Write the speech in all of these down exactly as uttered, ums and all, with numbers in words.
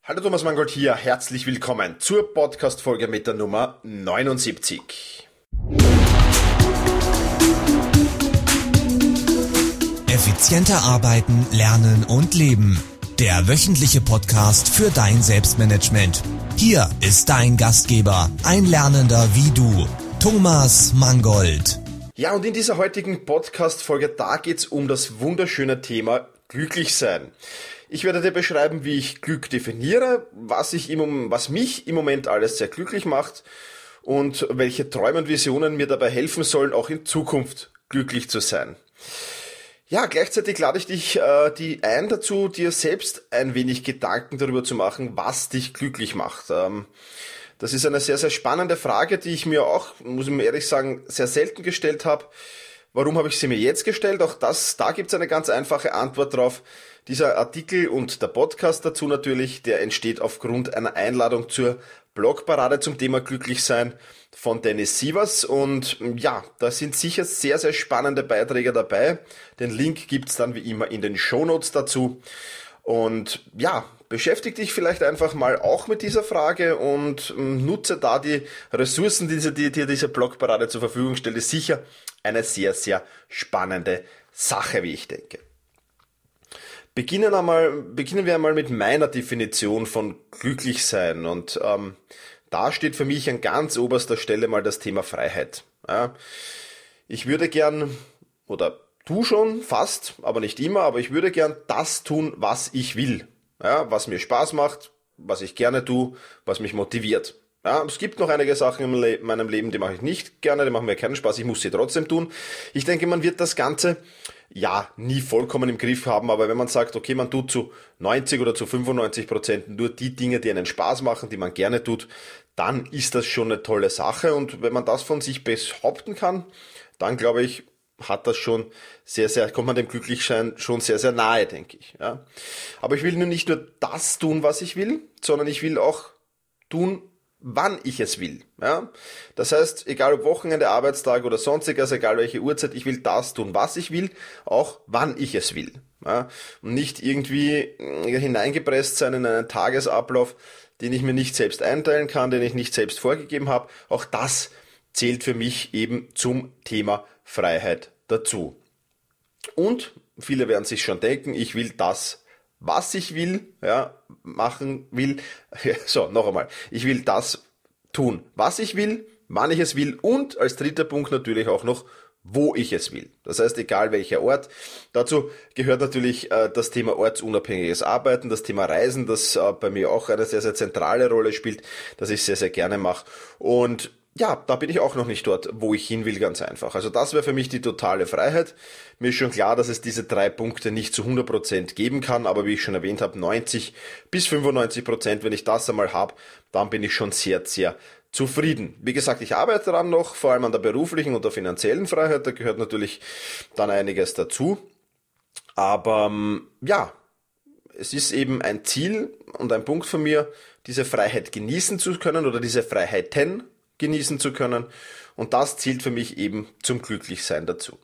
Hallo Thomas Mangold hier, herzlich willkommen zur Podcast-Folge mit der Nummer neunundsiebzig. Effizienter arbeiten, lernen und leben. Der wöchentliche Podcast für dein Selbstmanagement. Hier ist dein Gastgeber, ein Lernender wie du, Thomas Mangold. Ja, und in dieser heutigen Podcast-Folge, da geht's um das wunderschöne Thema Glücklichsein. Ich werde dir beschreiben, wie ich Glück definiere, was, ich im, was mich im Moment alles sehr glücklich macht und welche Träume und Visionen mir dabei helfen sollen, auch in Zukunft glücklich zu sein. Ja, gleichzeitig lade ich dich äh, die ein dazu, dir selbst ein wenig Gedanken darüber zu machen, was dich glücklich macht. Ähm, das ist eine sehr, sehr spannende Frage, die ich mir auch, muss ich mir ehrlich sagen, sehr selten gestellt habe. Warum habe ich sie mir jetzt gestellt? Auch das, da gibt es eine ganz einfache Antwort drauf. Dieser Artikel und der Podcast dazu natürlich, der entsteht aufgrund einer Einladung zur Blogparade zum Thema Glücklichsein von Dennis Sievers. Und ja, da sind sicher sehr, sehr spannende Beiträge dabei. Den Link gibt's dann wie immer in den Shownotes dazu. Und ja, beschäftige dich vielleicht einfach mal auch mit dieser Frage und nutze da die Ressourcen, die dir die, diese Blogparade zur Verfügung stellt. Ist sicher eine sehr, sehr spannende Sache, wie ich denke. Beginnen, einmal, beginnen wir einmal mit meiner Definition von Glücklichsein. Und ähm, da steht für mich an ganz oberster Stelle mal das Thema Freiheit. Ja, ich würde gern, oder tu schon fast, aber nicht immer, aber ich würde gern das tun, was ich will. Ja, was mir Spaß macht, was ich gerne tue, was mich motiviert. Ja, es gibt noch einige Sachen in Le- meinem Leben, die mache ich nicht gerne, die machen mir keinen Spaß, ich muss sie trotzdem tun. Ich denke, man wird das Ganze ja nie vollkommen im Griff haben, aber wenn man sagt, okay, man tut zu neunzig oder zu fünfundneunzig Prozent nur die Dinge, die einen Spaß machen, die man gerne tut, dann ist das schon eine tolle Sache. Und wenn man das von sich behaupten kann, dann glaube ich, hat das schon sehr, sehr, kommt man dem Glücklichsein schon sehr, sehr nahe, denke ich. Ja. Aber ich will nur nicht nur das tun, was ich will, sondern ich will auch tun, wann ich es will. Ja? Das heißt, egal ob Wochenende, Arbeitstag oder sonstiges, egal welche Uhrzeit, ich will das tun, was ich will, auch wann ich es will. Ja? Und nicht irgendwie hineingepresst sein in einen Tagesablauf, den ich mir nicht selbst einteilen kann, den ich nicht selbst vorgegeben habe. Auch das zählt für mich eben zum Thema Freiheit dazu. Und viele werden sich schon denken, ich will das, was ich will, ja, machen will, so, noch einmal, ich will das tun, was ich will, wann ich es will und als dritter Punkt natürlich auch noch, wo ich es will. Das heißt, egal welcher Ort. Dazu gehört natürlich äh, das Thema ortsunabhängiges Arbeiten, das Thema Reisen, das äh, bei mir auch eine sehr, sehr zentrale Rolle spielt, das ich sehr, sehr gerne mache. Und ja, da bin ich auch noch nicht dort, wo ich hin will, ganz einfach. Also das wäre für mich die totale Freiheit. Mir ist schon klar, dass es diese drei Punkte nicht zu hundert Prozent geben kann, aber wie ich schon erwähnt habe, neunzig bis fünfundneunzig Prozent, wenn ich das einmal habe, dann bin ich schon sehr, sehr zufrieden. Wie gesagt, ich arbeite daran noch, vor allem an der beruflichen und der finanziellen Freiheit, da gehört natürlich dann einiges dazu. Aber ja, es ist eben ein Ziel und ein Punkt von mir, diese Freiheit genießen zu können oder diese Freiheiten genießen zu können. Und das zielt für mich eben zum Glücklichsein dazu.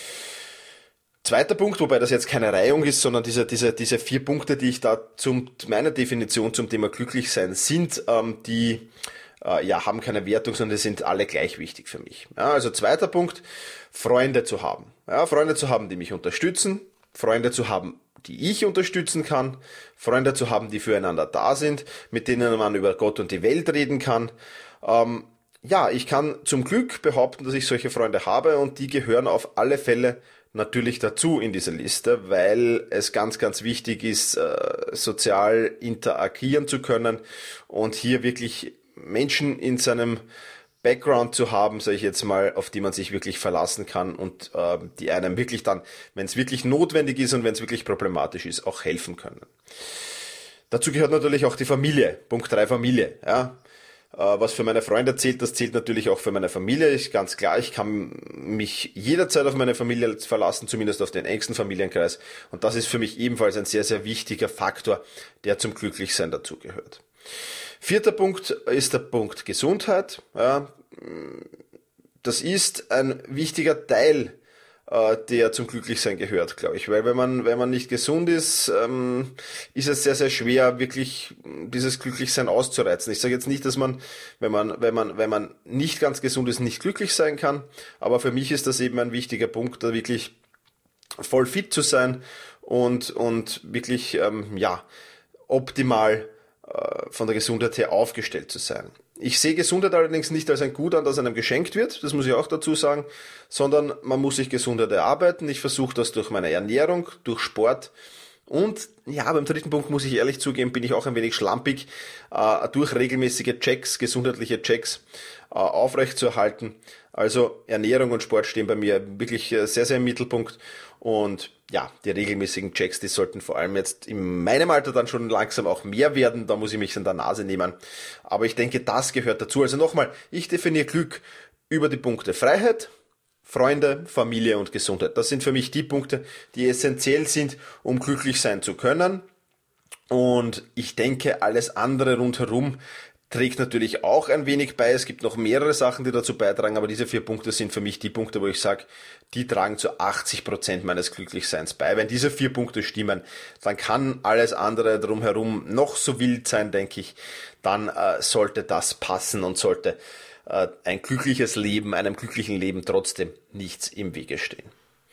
Zweiter Punkt, wobei das jetzt keine Reihung ist, sondern diese, diese, diese vier Punkte, die ich da zum, meiner Definition zum Thema Glücklichsein sind, ähm, die äh, ja, haben keine Wertung, sondern die sind alle gleich wichtig für mich. Ja, also zweiter Punkt, Freunde zu haben. Ja, Freunde zu haben, die mich unterstützen, Freunde zu haben, die ich unterstützen kann, Freunde zu haben, die füreinander da sind, mit denen man über Gott und die Welt reden kann. Ähm, Ja, ich kann zum Glück behaupten, dass ich solche Freunde habe und die gehören auf alle Fälle natürlich dazu in dieser Liste, weil es ganz, ganz wichtig ist, sozial interagieren zu können und hier wirklich Menschen in seinem Background zu haben, sage ich jetzt mal, auf die man sich wirklich verlassen kann und äh, die einem wirklich dann, wenn es wirklich notwendig ist und wenn es wirklich problematisch ist, auch helfen können. Dazu gehört natürlich auch die Familie, Punkt drei Familie, ja. Was für meine Freunde zählt, das zählt natürlich auch für meine Familie. Ist ganz klar, ich kann mich jederzeit auf meine Familie verlassen, zumindest auf den engsten Familienkreis. Und das ist für mich ebenfalls ein sehr, sehr wichtiger Faktor, der zum Glücklichsein dazugehört. Vierter Punkt ist der Punkt Gesundheit. Ja, das ist ein wichtiger Teil äh, der zum Glücklichsein gehört, glaube ich. Weil wenn man, wenn man nicht gesund ist, ähm, ist es sehr, sehr schwer, wirklich dieses Glücklichsein auszureizen. Ich sage jetzt nicht, dass man, wenn man, wenn man, wenn man nicht ganz gesund ist, nicht glücklich sein kann, aber für mich ist das eben ein wichtiger Punkt, da wirklich voll fit zu sein und, und wirklich, ähm, ja, optimal äh, von der Gesundheit her aufgestellt zu sein. Ich sehe Gesundheit allerdings nicht als ein Gut an, das einem geschenkt wird, das muss ich auch dazu sagen, sondern man muss sich Gesundheit erarbeiten. Ich versuche das durch meine Ernährung, durch Sport und ja, beim dritten Punkt muss ich ehrlich zugeben, bin ich auch ein wenig schlampig, äh, durch regelmäßige Checks, gesundheitliche Checks äh, aufrechtzuerhalten. Also Ernährung und Sport stehen bei mir wirklich äh, sehr, sehr im Mittelpunkt und ja, die regelmäßigen Checks, die sollten vor allem jetzt in meinem Alter dann schon langsam auch mehr werden, da muss ich mich an der Nase nehmen. Aber ich denke, das gehört dazu. Also nochmal, ich definiere Glück über die Punkte Freiheit, Freunde, Familie und Gesundheit. Das sind für mich die Punkte, die essentiell sind, um glücklich sein zu können. Und ich denke, alles andere rundherum trägt natürlich auch ein wenig bei. Es gibt noch mehrere Sachen, die dazu beitragen, aber diese vier Punkte sind für mich die Punkte, wo ich sage, die tragen zu achtzig Prozent meines Glücklichseins bei. Wenn diese vier Punkte stimmen, dann kann alles andere drumherum noch so wild sein, denke ich. Dann äh, sollte das passen und sollte äh, ein glückliches Leben, einem glücklichen Leben trotzdem nichts im Wege stehen.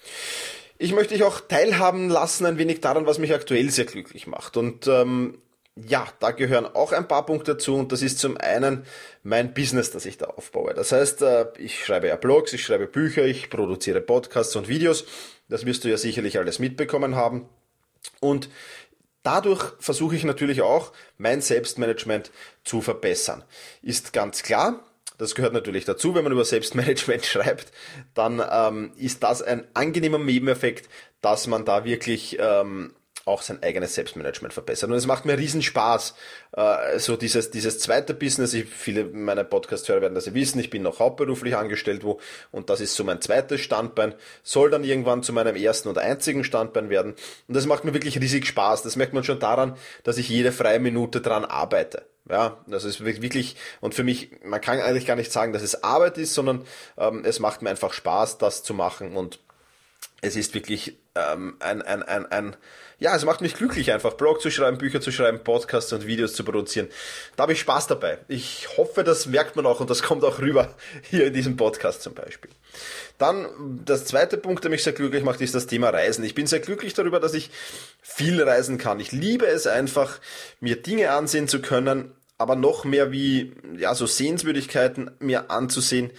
Ich möchte dich auch teilhaben lassen ein wenig daran, was mich aktuell sehr glücklich macht. Und ähm, ja, da gehören auch ein paar Punkte dazu und das ist zum einen mein Business, das ich da aufbaue. Das heißt, ich schreibe ja Blogs, ich schreibe Bücher, ich produziere Podcasts und Videos. Das wirst du ja sicherlich alles mitbekommen haben. Und dadurch versuche ich natürlich auch, mein Selbstmanagement zu verbessern. Ist ganz klar. Das gehört natürlich dazu, wenn man über Selbstmanagement schreibt, dann ähm, ist das ein angenehmer Nebeneffekt, dass man da wirklich ähm, auch sein eigenes Selbstmanagement verbessert. Und es macht mir riesen Spaß, äh, so dieses dieses zweite Business. Ich, viele meiner Podcast-Hörer werden das ja wissen, ich bin noch hauptberuflich angestellt, wo und das ist so mein zweites Standbein, soll dann irgendwann zu meinem ersten und einzigen Standbein werden. Und das macht mir wirklich riesig Spaß. Das merkt man schon daran, dass ich jede freie Minute dran arbeite. Ja, das ist wirklich, und für mich, man kann eigentlich gar nicht sagen, dass es Arbeit ist, sondern ähm, es macht mir einfach Spaß, das zu machen und es ist wirklich ähm, ein, ein, ein, ein, ja, es macht mich glücklich einfach, Blog zu schreiben, Bücher zu schreiben, Podcasts und Videos zu produzieren. Da habe ich Spaß dabei. Ich hoffe, das merkt man auch und das kommt auch rüber hier in diesem Podcast zum Beispiel. Dann, das zweite Punkt, der mich sehr glücklich macht, ist das Thema Reisen. Ich bin sehr glücklich darüber, dass ich viel reisen kann. Ich liebe es einfach, mir Dinge ansehen zu können, aber noch mehr wie, ja, so Sehenswürdigkeiten mir anzusehen,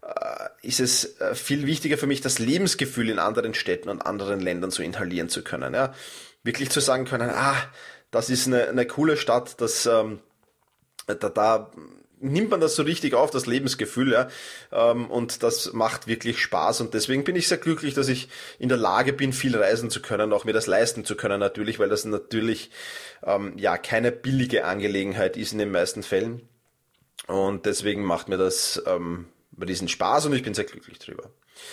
ist es viel wichtiger für mich, das Lebensgefühl in anderen Städten und anderen Ländern so inhalieren zu können. Ja, wirklich zu sagen können, ah, das ist eine, eine coole Stadt, das, ähm, da, da nimmt man das so richtig auf, das Lebensgefühl, ja, ähm, und das macht wirklich Spaß und deswegen bin ich sehr glücklich, dass ich in der Lage bin, viel reisen zu können, auch mir das leisten zu können natürlich, weil das natürlich ähm, ja keine billige Angelegenheit ist in den meisten Fällen und deswegen macht mir das ähm, riesen Spaß und ich bin sehr glücklich drüber.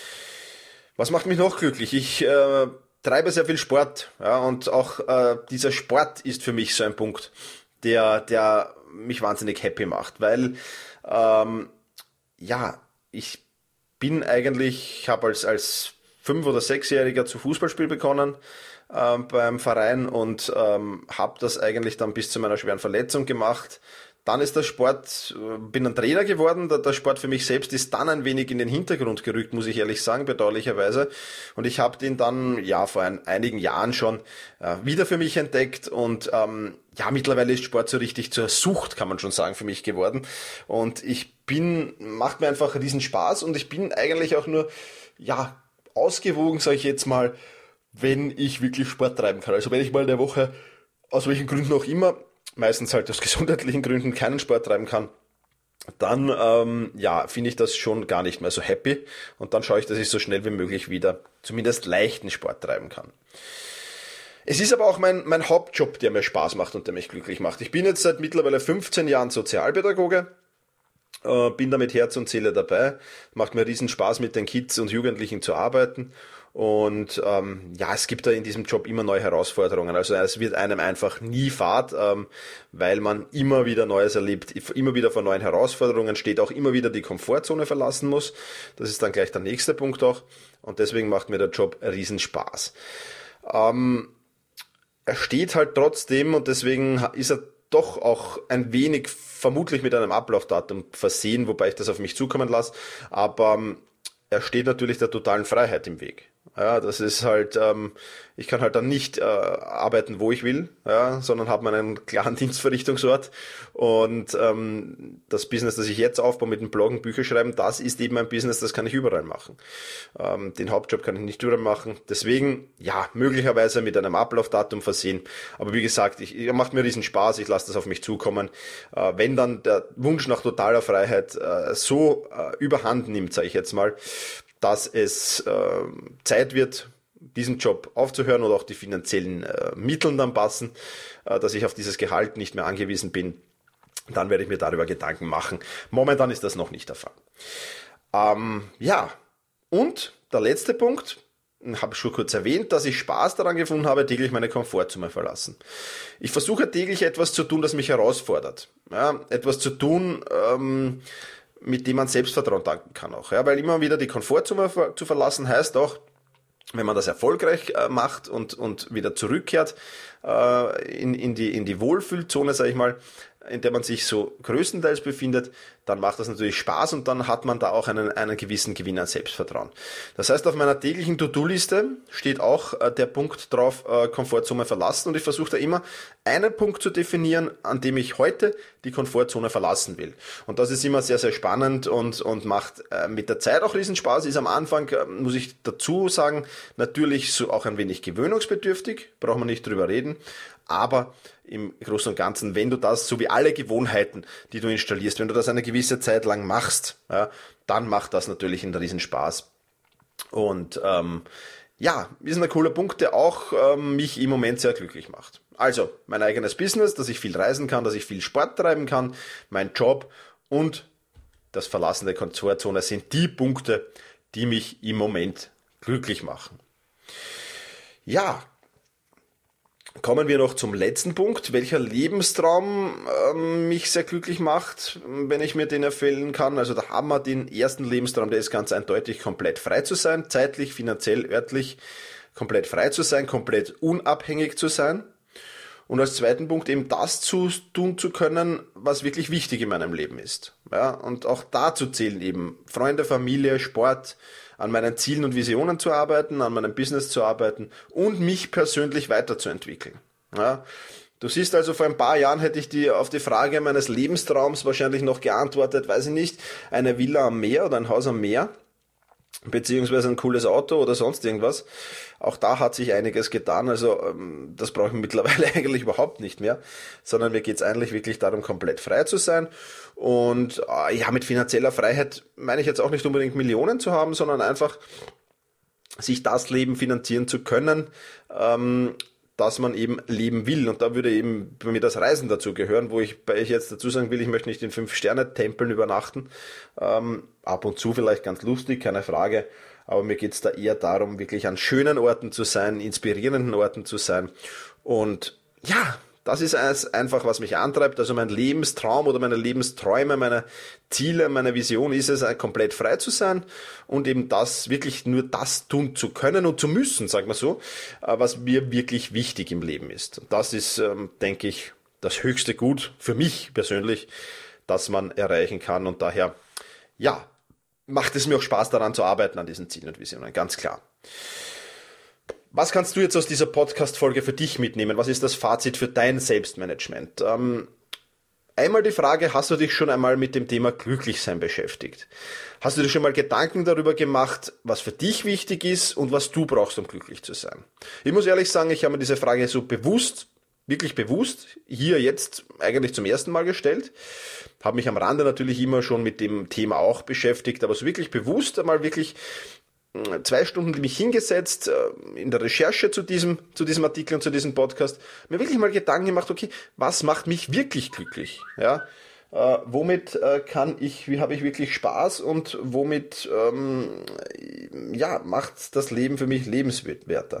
Was macht mich noch glücklich? Ich äh, treibe sehr viel Sport, ja, und auch äh, dieser Sport ist für mich so ein Punkt, der, der mich wahnsinnig happy macht, weil ähm, ja, ich bin eigentlich, ich habe als, als Fünf- oder Sechsjähriger zu Fußballspiel begonnen äh, beim Verein und ähm, habe das eigentlich dann bis zu meiner schweren Verletzung gemacht. Dann ist der Sport, bin ein Trainer geworden, der, der Sport für mich selbst ist dann ein wenig in den Hintergrund gerückt, muss ich ehrlich sagen, bedauerlicherweise. Und ich habe den dann, ja, vor ein, einigen Jahren schon äh, wieder für mich entdeckt und ähm, ja, mittlerweile ist Sport so richtig zur Sucht, kann man schon sagen, für mich geworden. Und ich bin, macht mir einfach riesen Spaß und ich bin eigentlich auch nur, ja, ausgewogen, sage ich jetzt mal, wenn ich wirklich Sport treiben kann. Also wenn ich mal in der Woche, aus welchen Gründen auch immer, meistens halt aus gesundheitlichen Gründen keinen Sport treiben kann, dann ähm, ja, finde ich das schon gar nicht mehr so happy und dann schaue ich, dass ich so schnell wie möglich wieder zumindest leichten Sport treiben kann. Es ist aber auch mein, mein Hauptjob, der mir Spaß macht und der mich glücklich macht. Ich bin jetzt seit mittlerweile fünfzehn Jahren Sozialpädagoge, äh, bin da mit Herz und Seele dabei, macht mir riesen Spaß mit den Kids und Jugendlichen zu arbeiten Und ähm, ja, es gibt da in diesem Job immer neue Herausforderungen. Also es wird einem einfach nie fad, ähm, weil man immer wieder Neues erlebt, immer wieder vor neuen Herausforderungen steht, auch immer wieder die Komfortzone verlassen muss. Das ist dann gleich der nächste Punkt auch. Und deswegen macht mir der Job riesen Spaß. Ähm, er steht halt trotzdem und deswegen ist er doch auch ein wenig vermutlich mit einem Ablaufdatum versehen, wobei ich das auf mich zukommen lasse. Aber ähm, er steht natürlich der totalen Freiheit im Weg. Ja, das ist halt, ähm, ich kann halt dann nicht äh, arbeiten, wo ich will, ja, sondern habe meinen klaren Dienstverrichtungsort und ähm, das Business, das ich jetzt aufbaue mit dem Bloggen, Bücher schreiben, das ist eben ein Business, das kann ich überall machen. Ähm, den Hauptjob kann ich nicht überall machen, deswegen, ja, möglicherweise mit einem Ablaufdatum versehen, aber wie gesagt, ich, er macht mir riesen Spaß, ich lasse das auf mich zukommen. Äh, wenn dann der Wunsch nach totaler Freiheit äh, so äh, überhand nimmt, sage ich jetzt mal, dass es äh, Zeit wird, diesen Job aufzuhören oder auch die finanziellen äh, Mittel dann passen, äh, dass ich auf dieses Gehalt nicht mehr angewiesen bin, dann werde ich mir darüber Gedanken machen. Momentan ist das noch nicht der Fall. Ähm, ja, und der letzte Punkt, habe ich schon kurz erwähnt, dass ich Spaß daran gefunden habe, täglich meine Komfortzone verlassen. Ich versuche täglich etwas zu tun, das mich herausfordert. Ja, etwas zu tun, ähm, mit dem man Selbstvertrauen tanken kann auch. Ja, weil immer wieder die Komfortzone zu verlassen heißt auch, wenn man das erfolgreich äh, macht und, und wieder zurückkehrt äh, in, in, die, in die Wohlfühlzone, sage ich mal, in der man sich so größtenteils befindet, dann macht das natürlich Spaß und dann hat man da auch einen, einen gewissen Gewinn an Selbstvertrauen. Das heißt, auf meiner täglichen To-Do-Liste steht auch äh, der Punkt drauf, äh, Komfortzone verlassen, und ich versuche da immer einen Punkt zu definieren, an dem ich heute die Komfortzone verlassen will. Und das ist immer sehr, sehr spannend und, und macht äh, mit der Zeit auch riesen Spaß. Ist am Anfang, äh, muss ich dazu sagen, natürlich so auch ein wenig gewöhnungsbedürftig, braucht man nicht drüber reden. Aber im Großen und Ganzen, wenn du das, so wie alle Gewohnheiten, die du installierst, wenn du das eine gewisse Zeit lang machst, ja, dann macht das natürlich einen riesen Spaß. Und ähm, ja, ist ein cooler Punkt, der auch ähm, mich im Moment sehr glücklich macht. Also, mein eigenes Business, dass ich viel reisen kann, dass ich viel Sport treiben kann, mein Job und das Verlassen der Komfortzone sind die Punkte, die mich im Moment glücklich machen. Ja, kommen wir noch zum letzten Punkt. Welcher Lebenstraum ähm, mich sehr glücklich macht, wenn ich mir den erfüllen kann? Also da haben wir den ersten Lebenstraum, der ist ganz eindeutig, komplett frei zu sein, zeitlich, finanziell, örtlich komplett frei zu sein, komplett unabhängig zu sein. Und als zweiten Punkt eben das zu tun zu können, was wirklich wichtig in meinem Leben ist. Ja, und auch dazu zählen eben Freunde, Familie, Sport, an meinen Zielen und Visionen zu arbeiten, an meinem Business zu arbeiten und mich persönlich weiterzuentwickeln. Ja, du siehst also, vor ein paar Jahren hätte ich die auf die Frage meines Lebenstraums wahrscheinlich noch geantwortet, weiß ich nicht, eine Villa am Meer oder ein Haus am Meer, beziehungsweise ein cooles Auto oder sonst irgendwas. Auch da hat sich einiges getan, also das brauche ich mittlerweile eigentlich überhaupt nicht mehr, sondern mir geht es eigentlich wirklich darum, komplett frei zu sein. Und ja, mit finanzieller Freiheit meine ich jetzt auch nicht unbedingt Millionen zu haben, sondern einfach sich das Leben finanzieren zu können, ähm, dass man eben leben will. Und da würde eben bei mir das Reisen dazu gehören, wo ich bei ich jetzt dazu sagen will, ich möchte nicht in Fünf-Sterne-Tempeln übernachten. Ähm, ab und zu vielleicht ganz lustig, keine Frage. Aber mir geht's da eher darum, wirklich an schönen Orten zu sein, inspirierenden Orten zu sein. Und ja, das ist einfach, was mich antreibt. Also mein Lebenstraum oder meine Lebensträume, meine Ziele, meine Vision ist es, komplett frei zu sein und eben das, wirklich nur das tun zu können und zu müssen, sagen wir so, was mir wirklich wichtig im Leben ist. Das ist, denke ich, das höchste Gut für mich persönlich, das man erreichen kann. Und daher, ja, macht es mir auch Spaß daran zu arbeiten an diesen Zielen und Visionen, ganz klar. Was kannst du jetzt aus dieser Podcast-Folge für dich mitnehmen? Was ist das Fazit für dein Selbstmanagement? Ähm, einmal die Frage, hast du dich schon einmal mit dem Thema Glücklichsein beschäftigt? Hast du dir schon mal Gedanken darüber gemacht, was für dich wichtig ist und was du brauchst, um glücklich zu sein? Ich muss ehrlich sagen, ich habe mir diese Frage so bewusst, wirklich bewusst, hier jetzt eigentlich zum ersten Mal gestellt. Habe mich am Rande natürlich immer schon mit dem Thema auch beschäftigt, aber so wirklich bewusst einmal wirklich zwei Stunden mich hingesetzt in der Recherche zu diesem, zu diesem Artikel und zu diesem Podcast, mir wirklich mal Gedanken gemacht, okay, was macht mich wirklich glücklich? Ja, Äh, womit äh, kann ich, wie habe ich wirklich Spaß und womit ähm, ja, macht das Leben für mich lebenswerter.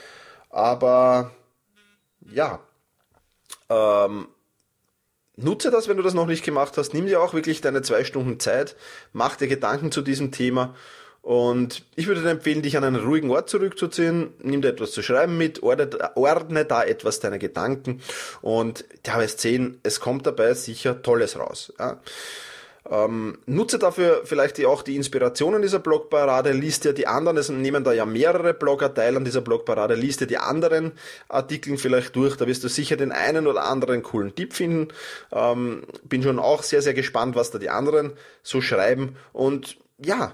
Aber ja, ähm, nutze das, wenn du das noch nicht gemacht hast. Nimm dir auch wirklich deine zwei Stunden Zeit, mach dir Gedanken zu diesem Thema. Und ich würde dir empfehlen, dich an einen ruhigen Ort zurückzuziehen, nimm dir etwas zu schreiben mit, ordne, ordne da etwas deine Gedanken und ja, wirst sehen, es kommt dabei sicher Tolles raus. Ja. Ähm, nutze dafür vielleicht auch die Inspirationen dieser Blogparade, liest dir die anderen, es nehmen da ja mehrere Blogger teil an dieser Blogparade, liest dir die anderen Artikel vielleicht durch, da wirst du sicher den einen oder anderen coolen Tipp finden. Ähm, bin schon auch sehr, sehr gespannt, was da die anderen so schreiben und ja,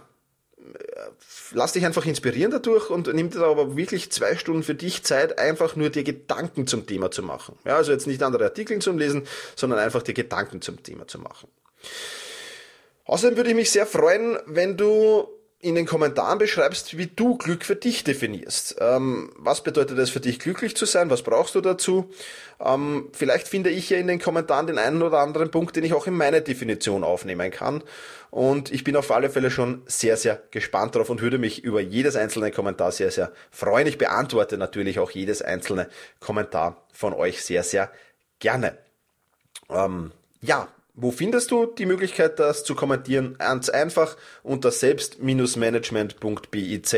lass dich einfach inspirieren dadurch und nimm dir aber wirklich zwei Stunden für dich Zeit, einfach nur dir Gedanken zum Thema zu machen. Ja, also jetzt nicht andere Artikel zum Lesen, sondern einfach dir Gedanken zum Thema zu machen. Außerdem würde ich mich sehr freuen, wenn du in den Kommentaren beschreibst, wie du Glück für dich definierst. Ähm, was bedeutet es für dich, glücklich zu sein? Was brauchst du dazu? Ähm, vielleicht finde ich ja in den Kommentaren den einen oder anderen Punkt, den ich auch in meine Definition aufnehmen kann. Und ich bin auf alle Fälle schon sehr, sehr gespannt darauf und würde mich über jedes einzelne Kommentar sehr, sehr freuen. Ich beantworte natürlich auch jedes einzelne Kommentar von euch sehr, sehr gerne. Ähm, ja, wo findest du die Möglichkeit, das zu kommentieren? Ganz einfach unter selbst-management.biz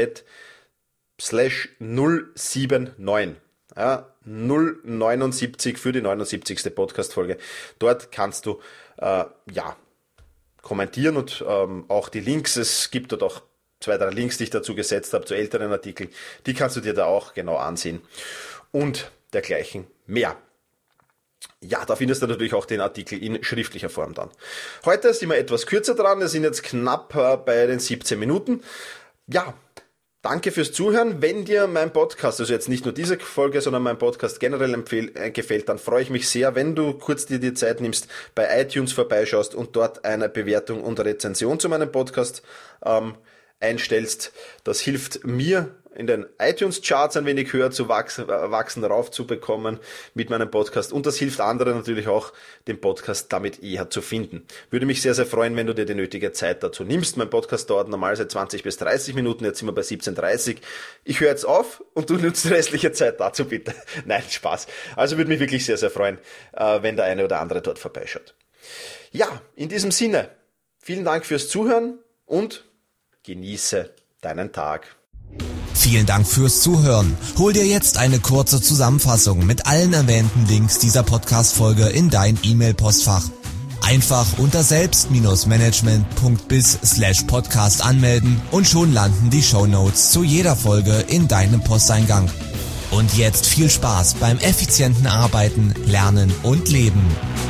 slash null sieben neun. Ja, null neunundsiebzig für die neunundsiebzigste Podcast-Folge. Dort kannst du äh, ja kommentieren und ähm, auch die Links, es gibt dort auch zwei, drei Links, die ich dazu gesetzt habe, zu älteren Artikeln, die kannst du dir da auch genau ansehen und dergleichen mehr. Ja, da findest du natürlich auch den Artikel in schriftlicher Form dann. Heute sind wir etwas kürzer dran, wir sind jetzt knapp äh, bei den siebzehn Minuten. Ja, danke fürs Zuhören. Wenn dir mein Podcast, also jetzt nicht nur diese Folge, sondern mein Podcast generell empfehl, äh, gefällt, dann freue ich mich sehr, wenn du kurz dir die Zeit nimmst, bei iTunes vorbeischaust und dort eine Bewertung und Rezension zu meinem Podcast ähm, einstellst. Das hilft mir, in den iTunes-Charts ein wenig höher zu wachsen, wachsen raufzubekommen mit meinem Podcast. Und das hilft anderen natürlich auch, den Podcast damit eher zu finden. Würde mich sehr, sehr freuen, wenn du dir die nötige Zeit dazu nimmst. Mein Podcast dauert normalerweise zwanzig bis dreißig Minuten, jetzt sind wir bei siebzehn Uhr dreißig. Ich höre jetzt auf und du nutzt die restliche Zeit dazu bitte. Nein, Spaß. Also würde mich wirklich sehr, sehr freuen, wenn der eine oder andere dort vorbeischaut. Ja, in diesem Sinne, vielen Dank fürs Zuhören und genieße deinen Tag. Vielen Dank fürs Zuhören. Hol dir jetzt eine kurze Zusammenfassung mit allen erwähnten Links dieser Podcast-Folge in dein E-Mail-Postfach. Einfach unter selbst-management.biz slash podcast anmelden und schon landen die Shownotes zu jeder Folge in deinem Posteingang. Und jetzt viel Spaß beim effizienten Arbeiten, Lernen und Leben.